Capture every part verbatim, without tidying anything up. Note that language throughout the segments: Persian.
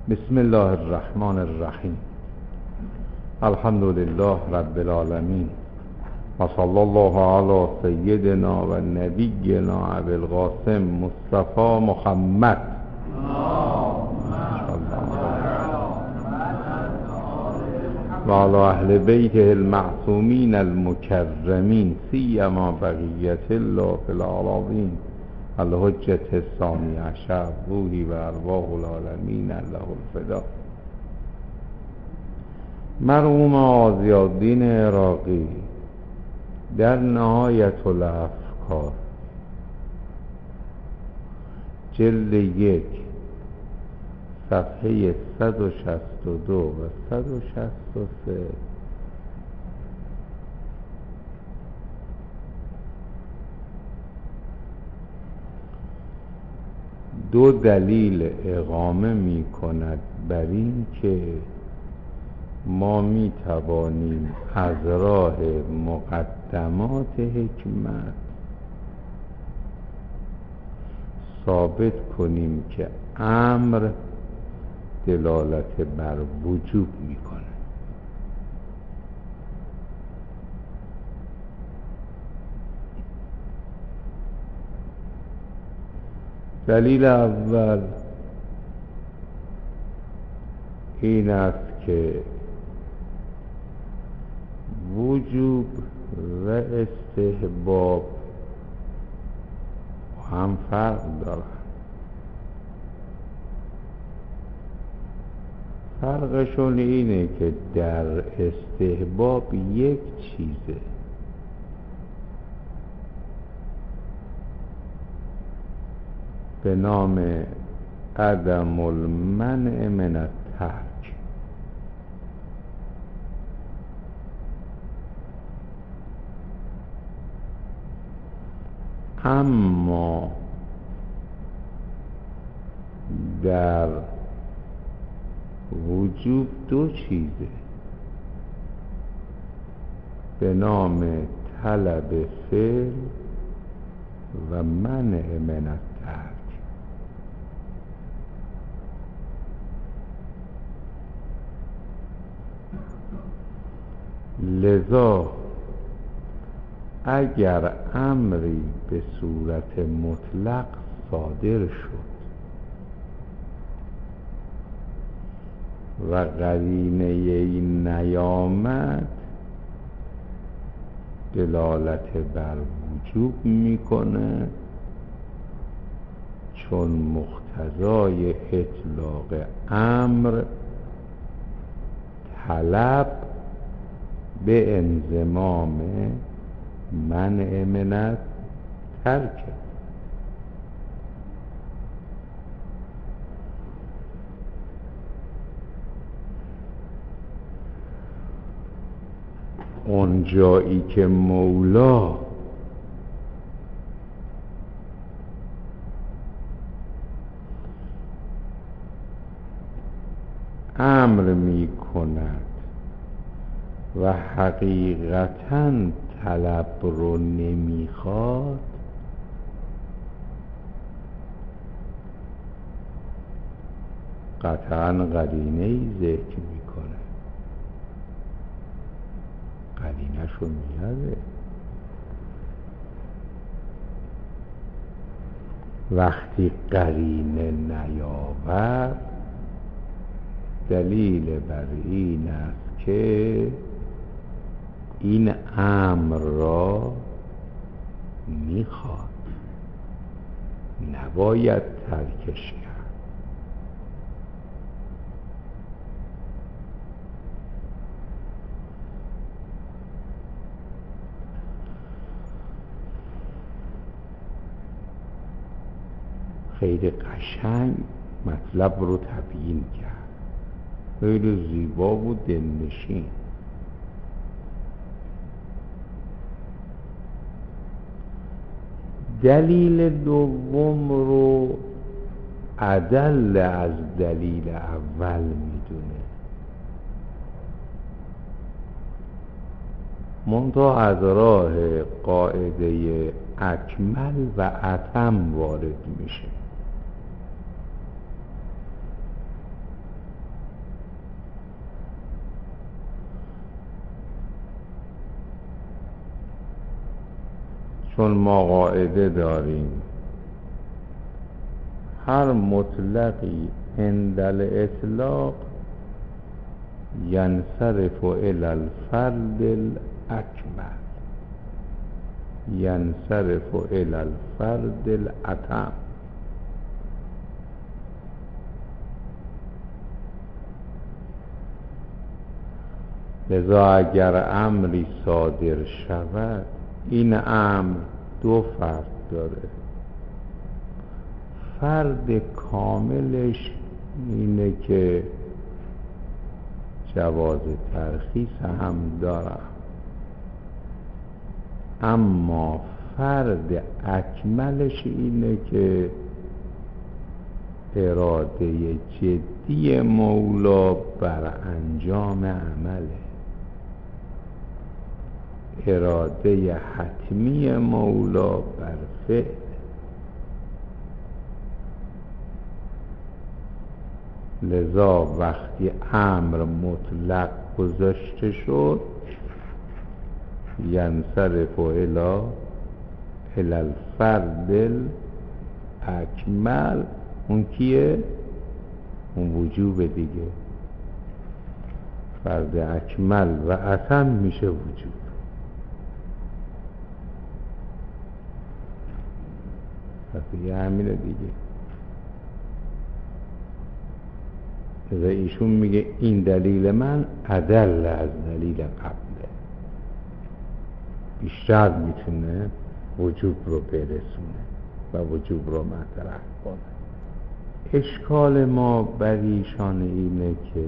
بسم الله الرحمن الرحیم. الحمد لله رب العالمین و صلی الله علی سیدنا و نبینا ابی القاسم مصطفی محمد و علی اهل بیته المعصومین المکرمین سیما بقیت الله فی العالمین الحجة الثانی عشر روحی و ارواح العالمین له الفدا. مرحوم آضیاءالدین عراقی در نهایت الافکار جلد یک صفحه صد و شصت و دو و صد و شصت و سه دو دلیل اقامه می کند بر این که ما می توانیم از راه مقدمات حکمت ثابت کنیم که امر دلالت بر وجوب می کند. دلیل اول این است که وجوب و استحباب هم فرق دارند. فرقشون اینه که در استحباب یک چیزه، به نام عدم المنع من الترک، اما در وجوب دو چیزه، به نام طلب فعل و منع من الترک. لذا اگر امری به صورت مطلق صادر شد و قرینه این نیامد دلالت بر وجوب میکنه، چون مقتضای اطلاق امر طلب به انضمام منع من الترک. اون جایی که مولا امر می کند و حقیقتاً طلب رو نمیخواد، قطعاً قرینه‌ای ذکر میکنه، قرینه شو میاره. وقتی قرینه نیاورد دلیل بر این است که این امر را میخواد، نباید ترکش کرد. خیلی قشنگ مطلب رو تبیین کرد، خیلی زیبا بود، دلنشین. دلیل دوم رو ادل از دلیل اول میدونه، منتها از راه قاعده اکمل و اتم وارد میشه. چون ما قاعده داریم هر مطلقی عند الاطلاق ینصرف الی الفرد الاکمل، ینصرف الی الفرد الاتم. لذا اگر امری صادر شود، این امر دو فرد داره. فرد کاملش اینه که جواز ترخیص هم داره، اما فرد اکملش اینه که اراده جدی مولا بر انجام عمله، اراده حتمی مولا بر فعل. لذا وقتی امر مطلق گذاشته شد، ینصرف الی الی الفرد الاکمل. اون کیه؟ اون وجوب دیگه. فرد اکمل و اتم میشه وجوب. پس یه همینه دیگه. لذا ایشون میگه این دلیل من ادل از دلیل قبله، بیشتر میتونه وجوب رو برسونه و وجوب رو مطرح کنه. اشکال ما بر ایشان اینه که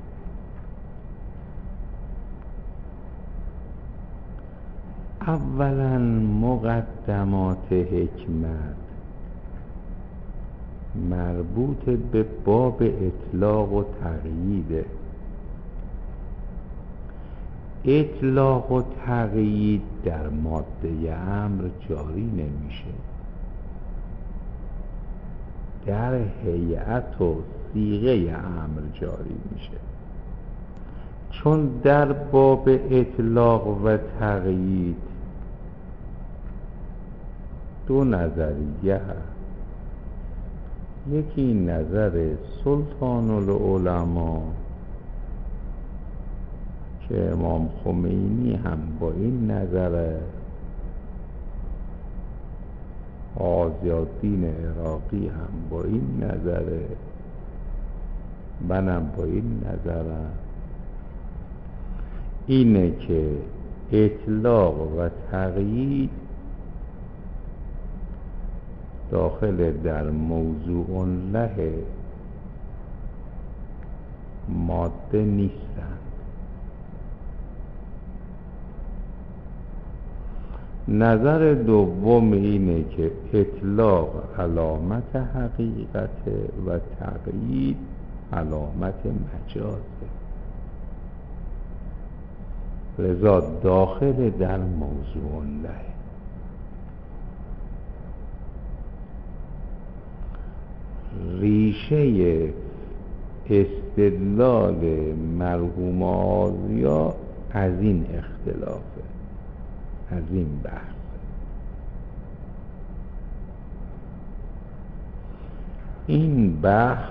اولا مقدمات حکمت مربوط به باب اطلاق و تقییده. اطلاق و تقیید در ماده امر جاری نمیشه، در هیئت و صیغه امر جاری میشه. چون در باب اطلاق و تقیید دو نظریه هست. یکی نظر سلطان العلماء که امام خمینی هم با این نظره، غازی‌الدین عراقی هم با این نظره، منم با این نظرم، اینه که اطلاق و تقیید داخل در موضوع له ماده نیستند. نظر دوم اینه که اطلاق علامت حقیقت و تقیید علامت مجازه، لذا داخل در موضوع له. ریشه استدلال مرحوم آزیا از این اختلافه، از این بحث. این بحث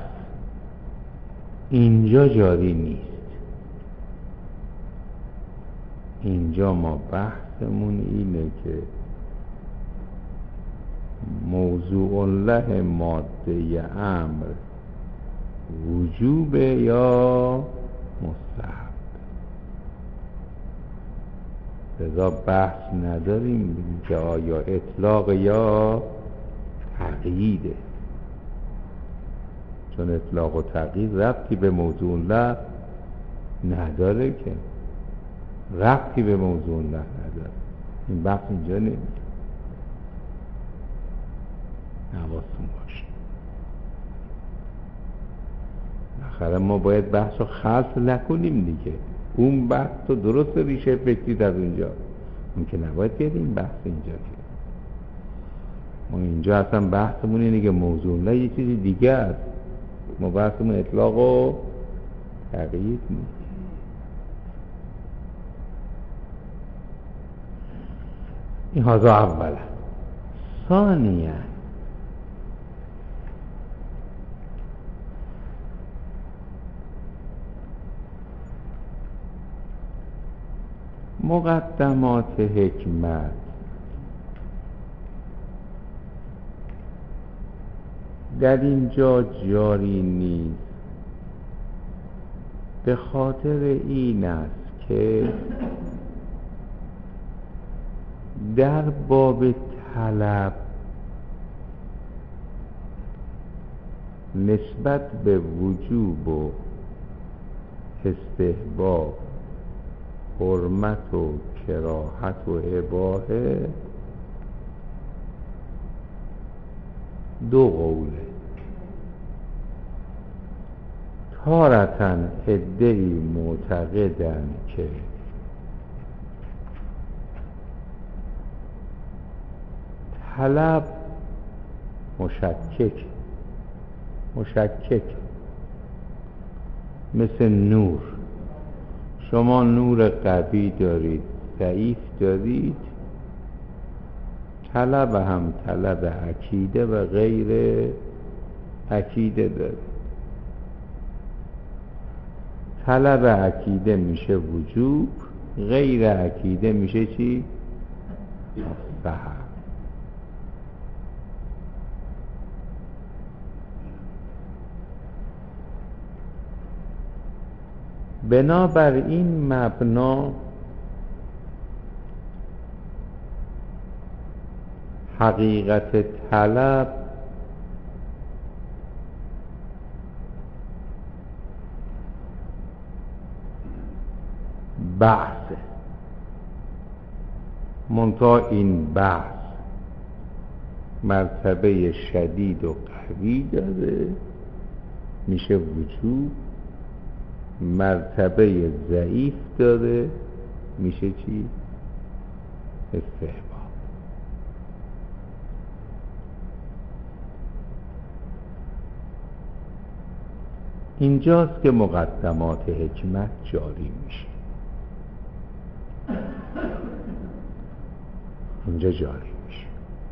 اینجا جاری نیست. اینجا ما بحثمون اینه که موضوع له ماده امر وجوب یا مستحب. لذا بحث نداریم که آیا اطلاق یا تقییده، چون اطلاق و تقیید ربطی به موضوع له نداره، که ربطی به موضوع له نداره. این بحث اینجا نمیده، حواستون باشه. بالاخره ما باید بحث رو خلط نکنیم دیگه. اون بحث تو درست ریشه فکری در اونجا، اون که نباید بیاد این بحث اینجا که ما اینجا اصلا بحثمون اینه که موضوع له یه چیزی دیگه است. ما بحثمون اطلاق و تقیید نیست. این هذا اولا. ثانیا مقدمات حکمت در اینجا جاری نیست به خاطر این است که در باب طلب نسبت به وجوب و استحباب، حرمت و کراهت و اباحه دو قوله. تارةً عده‌ای معتقدند که طلب مشکک مشکک مثل نور. شما نور قوی دارید، ضعیف دارید، طلب هم طلب عقیده و غیر عقیده دارید. طلب عقیده میشه وجوب، غیر عقیده میشه چی؟ مستحب. بنابراین مبنا حقیقت طلب بحث، منتها این بحث مرتبه شدید و قوی داره میشه وجوب، مرتبه ضعیف داره میشه چی؟ استحباب. اینجاست که مقدمات حکمت جاری میشه، اینجا جاری میشه.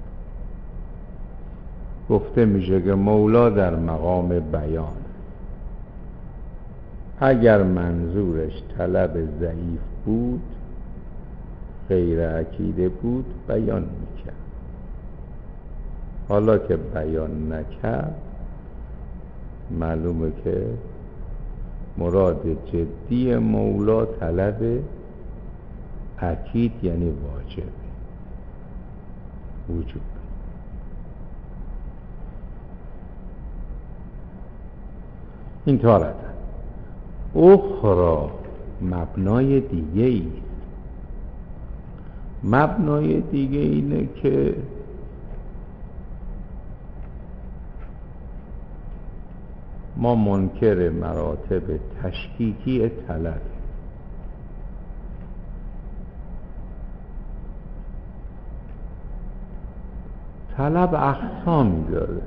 گفته میشه که مولا در مقام بیان اگر منظورش طلب ضعیف بود، غیر عقیده بود، بیان میکرد. حالا که بیان نکرد معلومه که مراد جدی مولا طلب عقید یعنی واجب وجوب. این تارت اخرى مبنای دیگه ای مبنای دیگه اینه که ما منکر مراتب تشکیکی طلب. طلب اقسامی داره.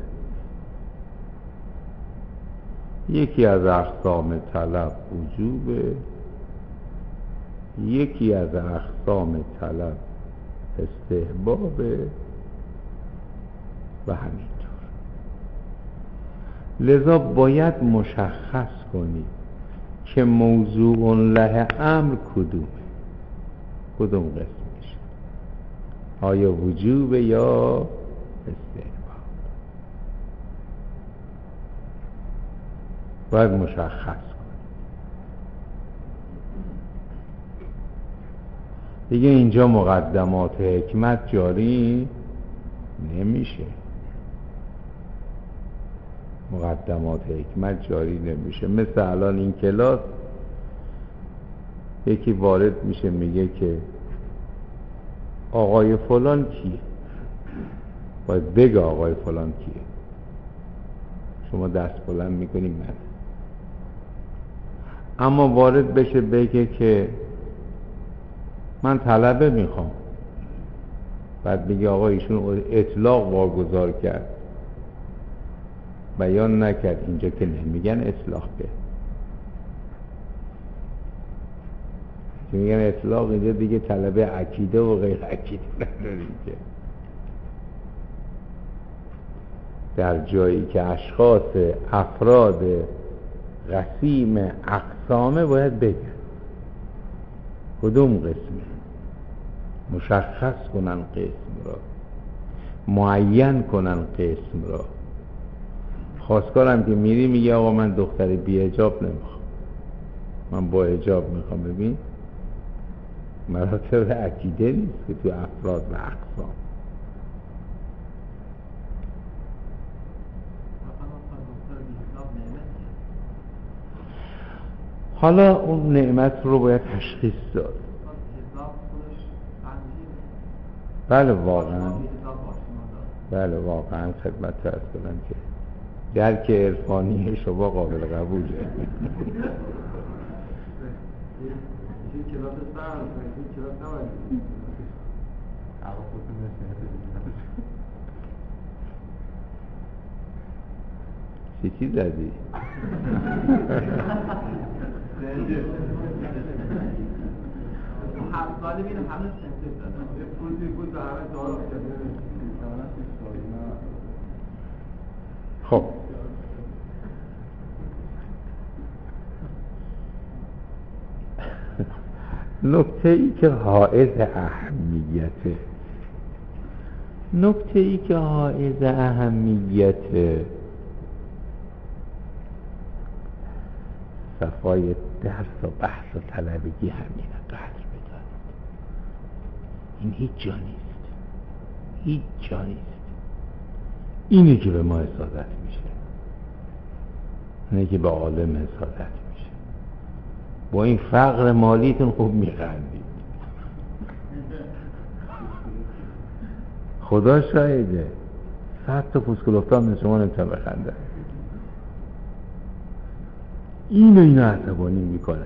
یکی از اقسام طلب وجوبه، یکی از اقسام طلب استحبابه و همینطور. لذا باید مشخص کنی که موضوع له امر کدومه، کدوم قسمش، آیا وجوبه یا استحباب. باید مشخص کنی. دیگه اینجا مقدمات حکمت جاری نمیشه، مقدمات حکمت جاری نمیشه. مثل الان این کلاس یکی وارد میشه میگه که آقای فلان کیه، باید بگه آقای فلان کیه. شما دست بلند میکنی من، اما وارد بشه بگه که من طلبه میخوام، بعد میگه آقا ایشون اطلاق واگذار کرد، بیان نکرد. اینجا که نمیگن اطلاق به، که میگن اطلاق اینجا دیگه طلبه عقیده و غیر عقیده نداریم که در جایی که اشخاص افراد قسیم اقسامه باید بگن کدوم قسمه، مشخص کنن قسم را، معین کنن قسم را. خواستگارم که میری میگه آقا من دختر بی حجاب نمیخوام، من با حجاب میخوام. ببین مراتب عقیده نیست که تو افراد و اقسام. حالا اون نعمت رو باید تشخیص داد. بله واقعا بله واقعا خدمت عرض کنم که درک عرفانی شما قابل قبوله. چی چی زدی؟ هر ساله میرم همه سنسه دادم یه پروژه بود به همه دارم خب نکته ای که حائز اهمیته نکته ای که حائز اهمیته صفای درس و بحث و طلبگی همینه. قدر بدانید این هیچ جا نیست، هیچ جا نیست. اینه که به ما حسادت میشه، اینه که به عالم حسادت میشه. با این فقر مالیتون خوب میخندید، خدا شاهده. صد تا پوسکلوفتان من شما نمیتونم بخنده. اینو اینو عصبانی میکنه.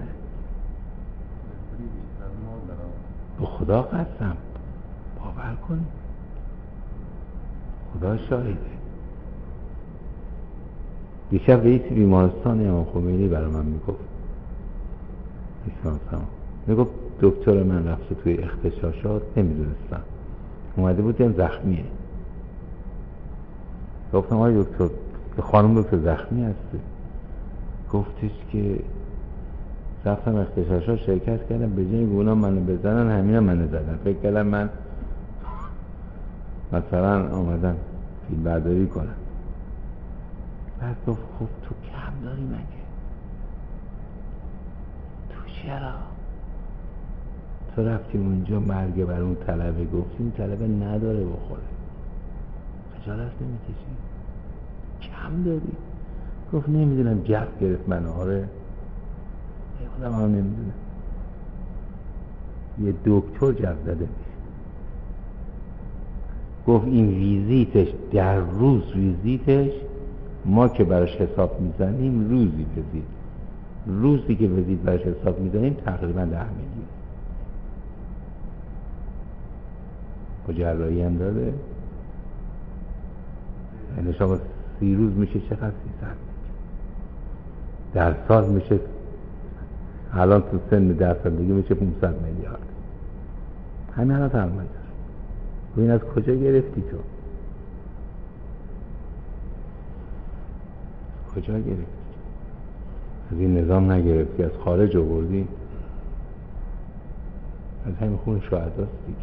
به خدا قسم باور کن، خدا شاهده. دیشب رئیس بیمارستان امام خمینی برای من میگفت میگفت دکتر من رفته توی اغتشاشات، نمیدونستم، اومده بود این زخمیه. گفتم آقای دکتر خانم دکتر زخمی هستی؟ گفتش که رفتم اغتشاشات شرکت کردم، به جای که اونا منو بزنن همین هم منو زدن. فکر کردم من مثلا آمدن فیلم برداری کنم. بعد گفت خب تو کم داری مگه؟ تو چرا؟ تو رفتی اونجا مرگ بر اون طلبه، گفتی اون طلبه نداره بخوره، خجالت نمیکشی؟ کم داری؟ گفت نمیدونم جف گرفت من. آره خودم هم نمیدونم، یه دکتر جف زده میشه. گفت این ویزیتش در روز ویزیتش ما که براش حساب میزنیم روزی ویزیت، روزی که ویزیت براش حساب میزنیم تقریبا ده میلیون. با جراحی هم داده، یعنی شما سی روز میشه چقدر؟ سیصد در سال میشه، الان تو سن ده سالگی میشه پانصد میلیارد. همین الان ترمایه داره. این از کجا گرفتی تو؟ کجا گرفتی؟ از این نظام نگرفتی، از خارج آوردی، از همین خون شهداست دیگه.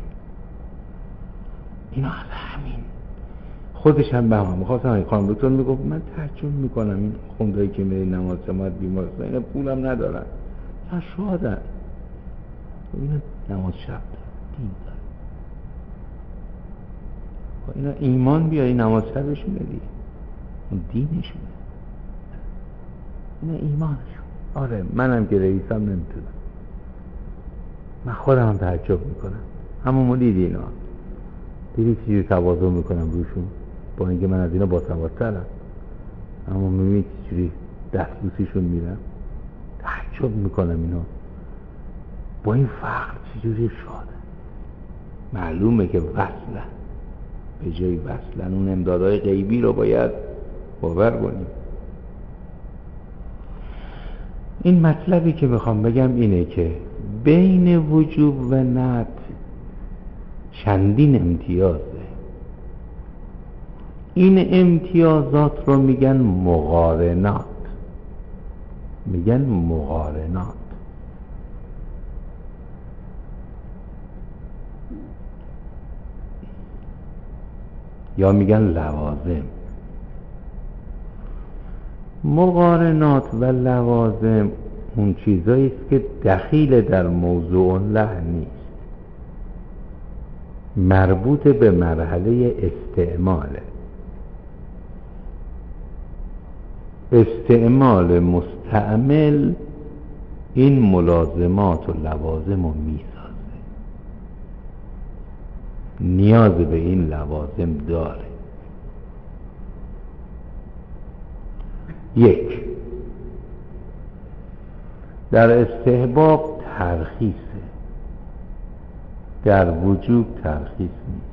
اینا از همین خودش هم به هم میخواستم. این خانم دکتر میگفت من تعجب میکنم این خوندایی که میره نماز جماعت بیمارستان اینا پولم ندارن، نه شادن، اینا نماز شب دارن، دین دارن. اینا ایمان بیاری نماز شبشونه دیگه، اون دینشونه، اینا ایمانشون. آره منم که رئیسم نمیتونم، من خودم هم تعجب میکنم. اما ما دیدی اینا دیدی چیزی تواضع میکنم روشون، با اینکه من از اینا باسوادترم، اما میبینی چجوری دستبوسیشون میرم، تعجب میکنم اینا با این فقر چجوری شاده. معلومه که وصلن، به جای وصلن اون امدادهای غیبی رو باید باور کنیم. این مطلبی که میخوام بگم اینه که بین وجوب و ندب چندین امتیازه. این امتیازات رو میگن مقارنات، میگن مقارنات. یا میگن لوازم. مقارنات و لوازم اون چیزایی است که دخیل در موضوع له نیست، مربوط به مرحله استعماله. استعمال مستعمل این ملازمات و لوازم رو میسازه، نیاز به این لوازم داره. یک، در استحباب ترخیصه، در وجوب ترخیص نیست.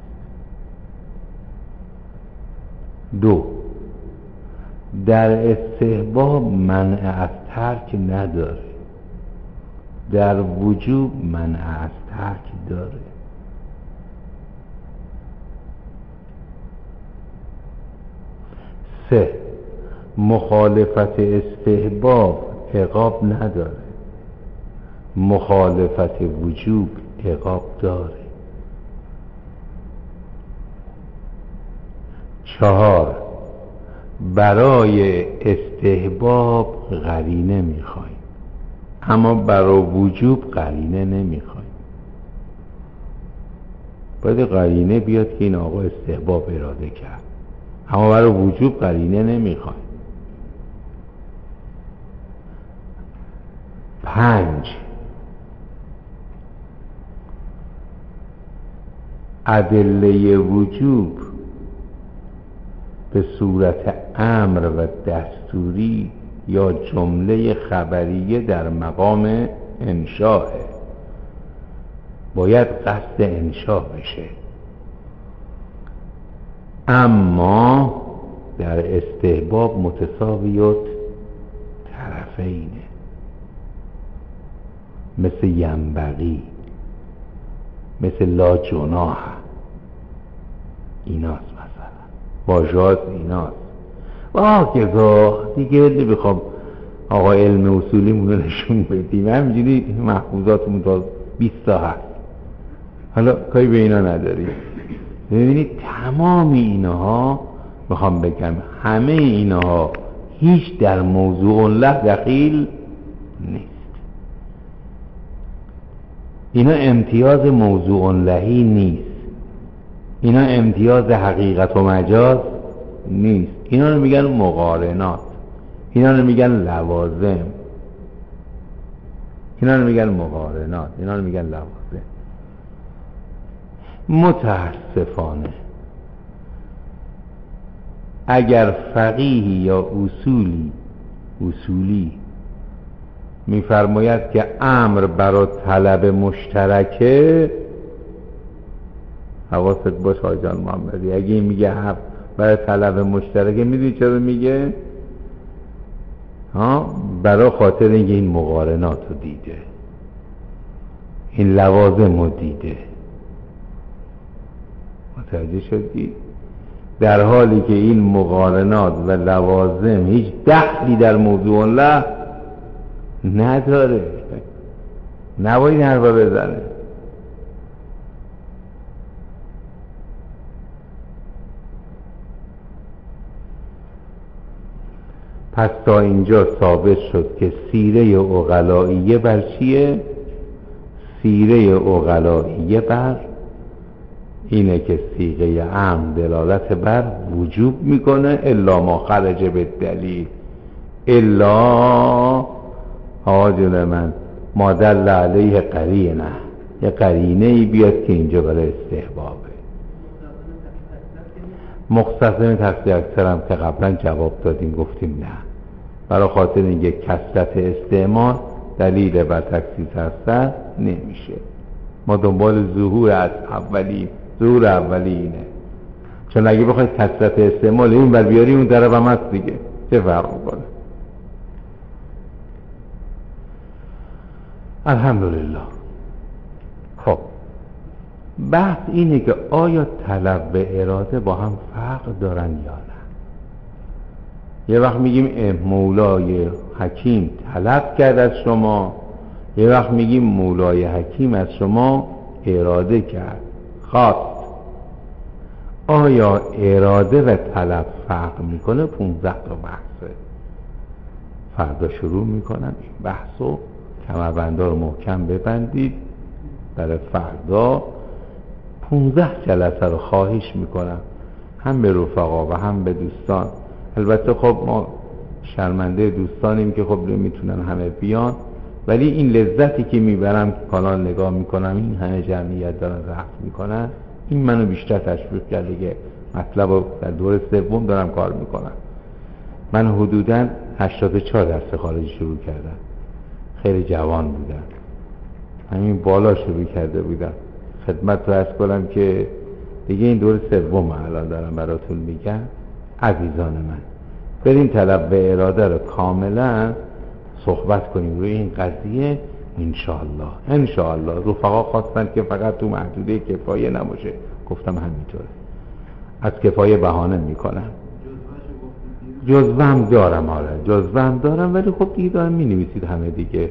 دو، در استحباب منع از ترک نداره، در وجوب منع از ترک داره. سه، مخالفت استحباب عقاب نداره، مخالفت وجوب عقاب داره. چهار، برای استحباب قرینه میخوایم، اما برای وجوب قرینه نمیخوایم. باید قرینه بیاد که این آقا استحباب اراده کرد، اما برای وجوب قرینه نمیخوایم. پنج، ادله وجوب به صورت امر و دستوری یا جمله خبریه در مقام انشاء، باید قصد انشاء بشه. اما در استحباب متساویت طرفینه، مثل ینبغی، مثل لا جناح، ایناست مثلا واژات ایناست. و آگهگاه دیگه نمیخوام آقا علم اصولی مونو نشون بدیم، همینجوری محفوظاتمون تا بیست تا هست، حالا کاری به اینا نداریم. ببینید تمام اینها، میخوام بگم همه اینها هیچ در موضوع الله دخیل نیست. اینا امتیاز موضوع لهی نیست، اینا امتیاز حقیقت و مجاز نیست. اینا رو میگن مقارنات، اینا رو میگن لوازم، اینا رو میگن مقارنات، اینا رو میگن لوازم. متاسفانه اگر فقیهی یا اصولی اصولی میفرماید که امر برای طلب مشترکه، حواست باش آقای جان محمدی، اگه این میگه برای طلب مشترکه، میدونی چرا میگه؟ ها، برای خاطر اینکه این مقارنات رو دیده، این لوازم رو دیده. متوجه شدی؟ در حالی که این مقارنات و لوازم هیچ دخلی در موضوع الله نداره، نباید حرفا بزنه. پس تا اینجا ثابت شد که سیره عقلائیه بر چیه؟ سیره عقلائیه بر اینه که صیغه امر دلالت بر وجوب میکنه، الا ما خرج به دلیل، الا آجون من ما دل علیه قرینه، یه قرینه ای بیاد که اینجا برای استحبابه. مختصر تفسیر اکثر هم که قبلا جواب دادیم گفتیم نه، برای خاطر اینکه کثرت استعمال دلیل بر تخصیص هستن نمیشه. ما دنبال ظهور از اولی، ظهور اولی اینه، چون اگه بخواید کثرت استعمال این بر بیاری اون طرف هم هست دیگه، چه فرق میکنه؟ الحمدلله. خب بحث اینه که آیا طلب به اراده با هم فرق دارن یا نه. یه وقت میگیم مولای حکیم طلب کرد از شما، یه وقت میگیم مولای حکیم از شما اراده کرد، خواست. آیا اراده و طلب فرق میکنه؟ پونزده تا بحثه. فردا شروع میکنم این بحثو، کمربندا رو محکم ببندید برای فردا. پونزده جلسه رو خواهش میکنم هم به رفقا و هم به دوستان. البته خب ما شرمنده دوستانیم که خب نمیتونن همه بیان، ولی این لذتی که میبرم که کانال نگاه میکنم این همه جمعیت دارن رفت میکنن، این منو بیشتر تشویق کرده که مطلب رو در دور سوم دارم کار میکنم. من حدوداً هشتاد و چهار درس خارجی شروع کردم، خیلی جوان بودم، همین بالا شروع کرده بودم. خدمت رو عرض کنم که دیگه این دور سوم الان دارم براتون میگم. عزیزان من، بریم طلب به اراده رو کاملا صحبت کنیم روی این قضیه. انشاءالله انشاءالله رفقا خواستن که فقط تو محدوده کفایه نباشه، گفتم همینطوره، از کفایه بهانه میکنم. جزوه هم دارم، آره جزوه هم دارم، ولی خب دیگه دارم می نویسید همه دیگه.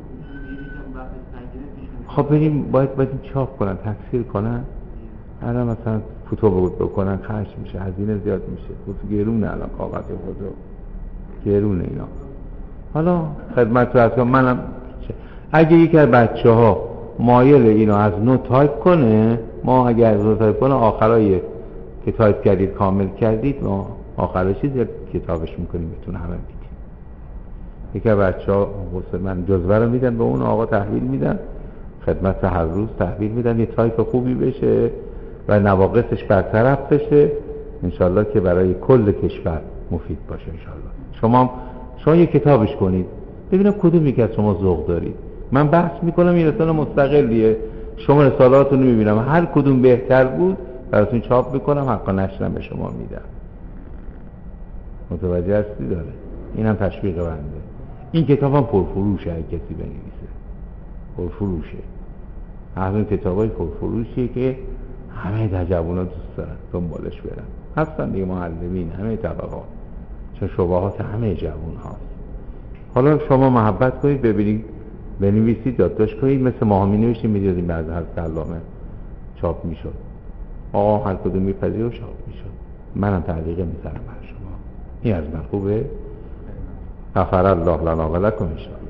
خب بریم باید باید چاپ کنن، تکثیر کنن. الان مثلا فوتو بود بکنن خرج میشه، هزینه زیاد میشه، فوتو گرونه، الان کاغذ فوتو گرونه اینا. حالا خدمت رو از منم اگه یکی از بچه ها مایل اینو از نو تایپ کنه، ما اگر از نو تایپ کنه آخرای که تایپ کردید کامل کردید، ما آخرای چیز کتابش میکنیم بتون همه بیدیم. یکی از بچه ها من جزوه رو میدن به اون آقا، تحویل میدن خدمت هر روز تحویل میدن، یه تایپ خوبی بشه و نواقصش برطرف بشه انشالله که برای کل کشور مفید باشه انشالله. شما شما یه کتابش کنید ببینم کدوم یکی از شما ذوق دارید. من بحث میکنم، این رساله مستقلیه، شما رسالاتون رو میبینم هر کدوم بهتر بود براتون چاپ میکنم، حقا نشرم به شما میدم. متوجه هستی داره؟ اینم تشویق بنده. این کتاب هم پرفروشه، هر کسی بنویسه پرفروشه. از اون کتابای پرفروشیه که همه در جوونا دوست دارن دنبالش برن، هستن دیگه معلمین همه طبقات، چون شبهات همه جوون هاست. حالا شما محبت کنید ببینید بنویسید یادداشت کنید، مثل ما هم می‌نوشتیم می‌دادیم بعد هر سلامه چاپ میشد. آقا هر کدوم میپذیر و چاپ میشد. منم تعلیق میذارم بر شما. این از من خوبه؟ غفر الله لنا و لکم ان شاء الله.